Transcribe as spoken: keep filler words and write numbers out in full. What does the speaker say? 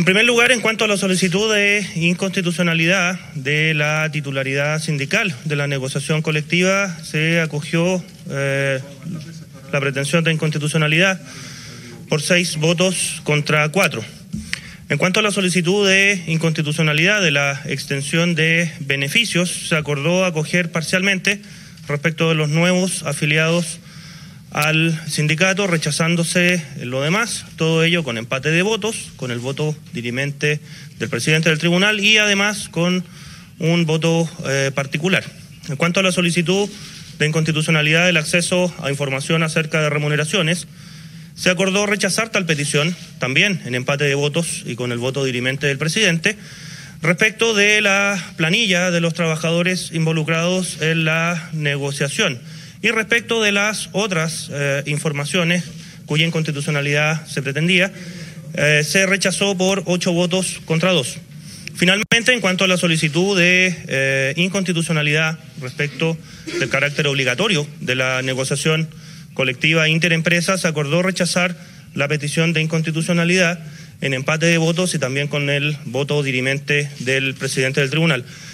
En primer lugar, en cuanto a la solicitud de inconstitucionalidad de la titularidad sindical de la negociación colectiva, se acogió eh, la pretensión de inconstitucionalidad por seis votos contra cuatro. En cuanto a la solicitud de inconstitucionalidad de la extensión de beneficios, se acordó acoger parcialmente respecto de los nuevos afiliados al sindicato, rechazándose lo demás, todo ello con empate de votos, con el voto dirimente del presidente del tribunal y además con un voto eh, particular. En cuanto a la solicitud de inconstitucionalidad del acceso a información acerca de remuneraciones, se acordó rechazar tal petición, también en empate de votos y con el voto dirimente del presidente, respecto de la planilla de los trabajadores involucrados en la negociación y respecto de las otras eh, informaciones cuya inconstitucionalidad se pretendía, eh, se rechazó por ocho votos contra dos. Finalmente, en cuanto a la solicitud de eh, inconstitucionalidad respecto del carácter obligatorio de la negociación colectiva interempresa, se acordó rechazar la petición de inconstitucionalidad en empate de votos y también con el voto dirimente del presidente del tribunal.